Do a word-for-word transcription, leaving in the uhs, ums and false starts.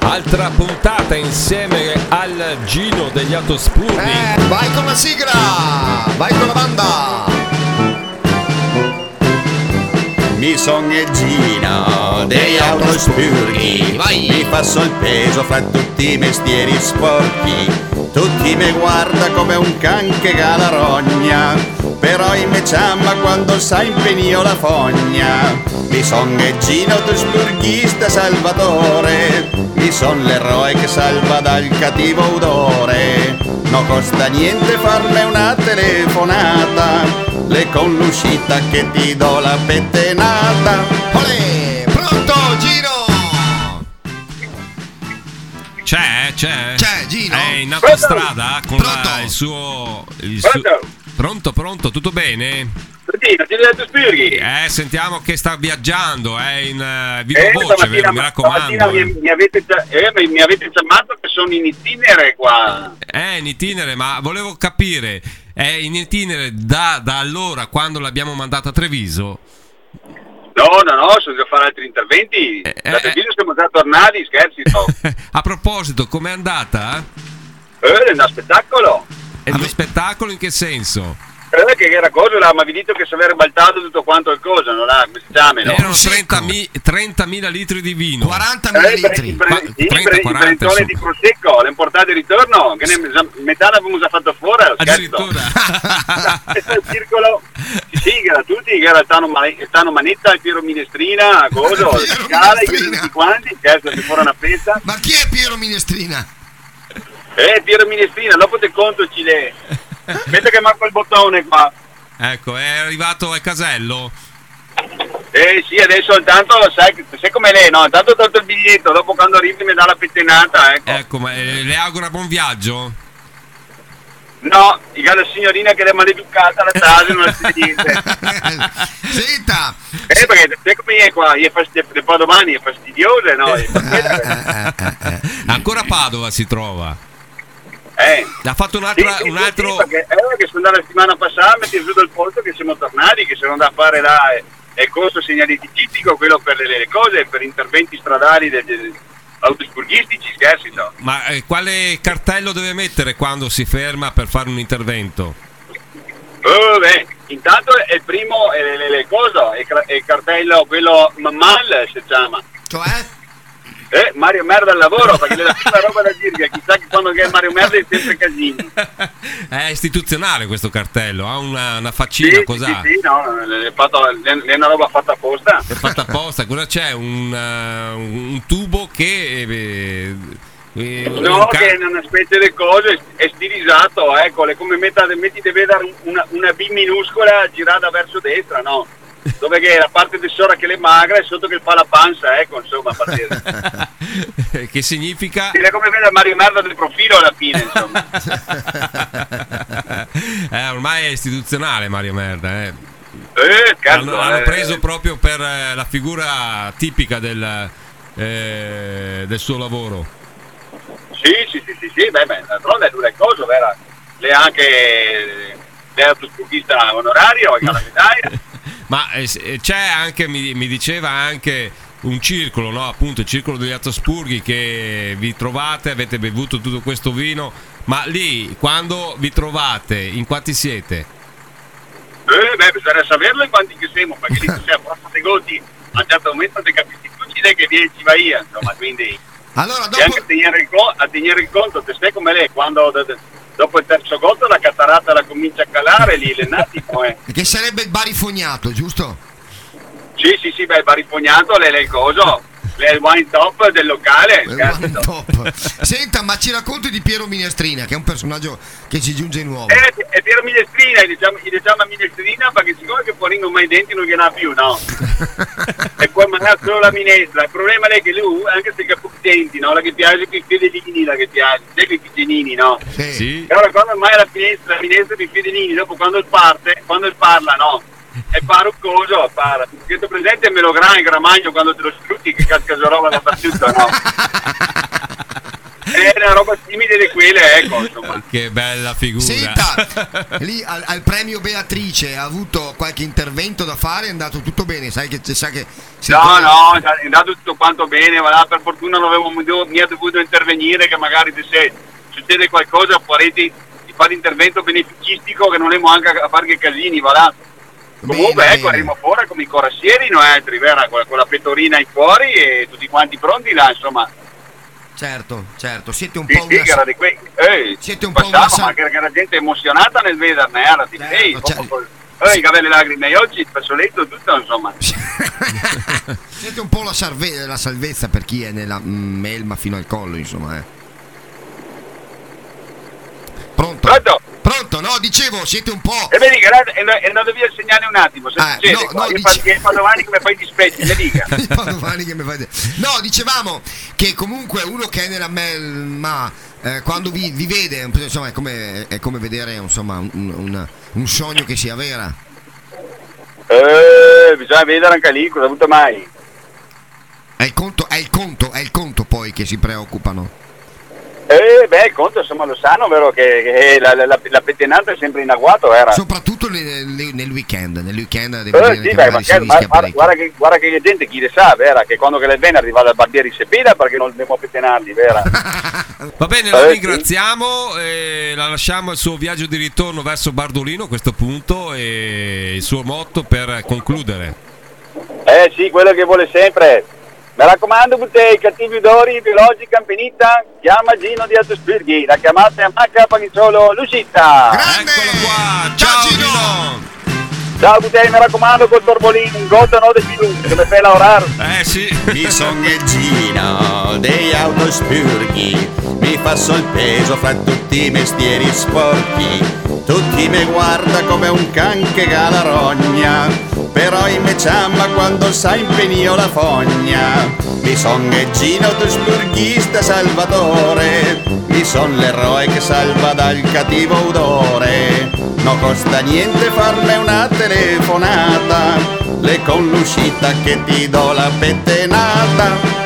Altra puntata insieme al Gino degli Autospurghi. Eh, vai con la sigla, vai con la banda. Mi son il Gino degli Autospurghi, mi passo il peso fra tutti i mestieri sporchi. Tutti mi guarda come un can che ha la rogna, però in me ciamma quando sa impegnio la fogna. Mi son il Gino Autospurghista salvatore, mi son l'eroe che salva dal cattivo odore. Non costa niente farmi una telefonata, le con l'uscita che ti do la pettenata. Olè, pronto Gino? C'è, c'è. C'è Gino? È in autostrada con Pronto? la, il suo... Il suo... Pronto? Pronto, pronto, tutto bene? Gino, ti ho detto Spirghi. Eh, sentiamo che sta viaggiando, è in uh, viva Eh, voce, stamattina- vero? Mi raccomando. stamattina Mi, mi avete già, eh, mi, mi avete chiamato che sono in itinere qua. È in itinere, ma volevo capire, è in itinere da, da allora, quando l'abbiamo mandata a Treviso? No, no, no, sono già a fare altri interventi. Eh, Da eh, Treviso siamo già tornati, scherzi, no. A proposito, com'è andata? Eh, è uno spettacolo. È uno spettacolo in che senso? Eh, che era cosa, là, ma vi dite che se avere baltato tutto quanto il coso, non ha, come si chiama, no? Erano Secco. trentamila litri di vino. quarantamila Eh, i bre- i litri. bre- Ma- sì, i trenta, bre- i quaranta, brentoni insomma. di prosecco, le importate di ritorno, che ne, metà l'abbiamo già fatto fuori, scherzo. Addirittura. Questo è il circolo, sì, sì, che era tutti, che era il Tano, Mane- il Tano Manetta, il Piero Minestrina, coso, il Piero Scala, i Minestrina. tutti quanti, scherzo, che fuori una festa. Ma chi è Piero Minestrina? Eh, Piero Minestrina, dopo te conto Cile. Aspetta che manco il bottone qua. Ecco, è arrivato al casello. Eh sì, adesso intanto sai, sai come lei, no? Intanto ho tolto il biglietto, dopo quando arrivi mi dà la pettinata, ecco. Ecco, ma eh, le augura buon viaggio. No, dica la signorina che è maleducata alla casa non ha niente. Senta. Eh, perché sai come è qua? È fastid- poi domani è fastidiosa, no? È fastidiosa. Ancora a Padova si trova. Eh. Ha fatto un Sì, altro... sì, un sì, altro... sì, perché eh, che sono andato la settimana passata, mi è giù dal posto che siamo tornati, che sono da fare là è, è il corso segnalitistico, quello per le, le cose, per interventi stradali del, del, autospurghistici, scherzi, no? Ma eh, quale cartello deve mettere quando si ferma per fare un intervento? Oh, beh, intanto è il primo, è, le, le, le cose, è, cra- è il cartello, quello mal si chiama. Cioè? Eh, Mario Merda al lavoro, perché è la prima roba da dire, che chissà che quando è Mario Merda è sempre casini. È istituzionale questo cartello, ha una, una faccina, Sì, cos'ha? sì, sì, no, è, fatto, è una roba fatta apposta. È fatta apposta, cosa c'è? Un, uh, un tubo che... Eh, eh, No, un ca- che è una specie di cosa, è stilizzato, ecco, è come metà, metti deve dare una, una B minuscola girata verso destra, no? Dove che la parte di sopra che le magra e sotto che fa la panza, ecco, insomma, a partire. che significa... È come vedere Mario Merda del profilo alla fine, insomma. eh, ormai è istituzionale Mario Merda, eh. Eh, cazzo, hanno, hanno eh. preso proprio per eh, la figura tipica del, eh, del suo lavoro. Sì, sì, sì, sì, sì, beh, beh, d'altronde è una cosa, vera. Lei è anche lei è autospurghista onorario, che ha la medaglia. Ma eh, s- c'è anche, mi, mi diceva anche un circolo, no? Appunto il circolo degli Autospurghi, che vi trovate, avete bevuto tutto questo vino, ma lì quando vi trovate, in quanti siete? Eh, beh, bisogna saperlo in quanti che siamo, perché lì se sei a forza dei goti, a un certo momento ti capisci tutti lei che viene ci va via, insomma, quindi... Allora, E dopo... anche a tenere, il co- a tenere il conto, te stai come lei, quando d- d- dopo il terzo gotto la catarata la comincia a calare, lì le nati poi. Che sarebbe il barifognato, giusto? Sì, sì, sì, beh, il barifognato, lei è il coso, lei è il wine top del locale, Eh, cazzo. one top. Senta, ma ci racconti di Piero Minestrina, che è un personaggio che ci giunge nuovo. Eh, è Piero Minestrina, gli diciamo, gli diciamo a Minestrina perché siccome che fuori non mai i denti non gliene ha più, no? E poi mangiare solo la minestra. Il problema è che lui, anche se ha pochi denti, no? La che piace con i fiodelini, la che piace, sai con i piccinini, no? Sì. Sì? E allora quando mai la finestra, la minestra con i fiodelini, dopo quando il parte, quando il parla, no? E pare un coso, para. Che tu presente il melograno, il gramagno quando te lo sfrutti che casca già roba dappertutto, no? È una roba simile di quelle, ecco, insomma. Che bella figura. Senta, lì al, al premio Beatrice ha avuto qualche intervento da fare? È andato tutto bene? Sai che, sa che No, no, è andato tutto quanto bene, voilà, per fortuna non avevo mica dovuto intervenire, che magari se succede qualcosa farete di fare intervento beneficistico che non abbiamo anche a fare che casini, voilà. Comunque bene, ecco, bene. arriviamo fuori come i corassieri, noi altri, vera, con, con la pettorina in fuori e tutti quanti pronti là, insomma. Certo, certo, siete un Sì, po' sì, una... che era di que- eh, Siete un po' passava, una sa- ma che era gente emozionata nel vederne, era tipo, Certo, ehi, cioè- proprio, eh, che aveva le lacrime agli occhi, il fazzoletto, tutto, insomma. Siete un po' la, salve- la salvezza per chi è nella mm, melma fino al collo, insomma, eh. Pronto? Pronto? Pronto, no, dicevo, siete un po'... E mi dica, è andato via il segnale un attimo, se Ah, succede no, qua, no, io dice- fa- fa domani che mi fai dispetti, mi dica. I padovani che mi fate... No, dicevamo che comunque uno che è nella melma, eh, quando vi, vi vede, insomma, è come, è come vedere, insomma, un, un, un sogno che si avvera. Eh, bisogna vedere anche lì, cosa ha avuto mai? È il conto, è il conto, è il conto poi che si preoccupano. Eh, beh, il conto, insomma, lo sanno, vero, che, che la, la, la pettinata è sempre in agguato, era. Soprattutto nel, nel weekend, nel weekend devo Eh, dire sì, che beh, magari si ma rischia guarda, parecchio. guarda, che, guarda che gente chi le sa, vera, che quando che le viene arriva dal barbiere in sepida perché non dobbiamo pettinarli, vera. Va bene, la Eh, ringraziamo e la lasciamo al suo viaggio di ritorno verso Bardolino a questo punto e il suo motto per concludere. Eh sì, quello che vuole sempre. Mi raccomando, buttei, cattivi odori, biologi, campanita, chiama Gino di Altospirghi, la chiamata è a Macca Panizzolo, l'uscita. Grande! Eccolo qua, Ciao, ciao Gino! Gino! Ciao buttei, mi raccomando col torbolino, in gota no del minuto, che mi fai lavorare. Eh sì. Mi son il Gino dei autospurghi, mi passo il peso fra tutti i mestieri sporchi. Tutti mi guarda come un can che ha la rogna, però in me ciamma quando sa impenio la fogna. Mi son il Gino del spurghista salvatore, mi son l'eroe che salva dal cattivo odore. Non costa niente farmi una telefonata, le con l'uscita che ti do la pettenata.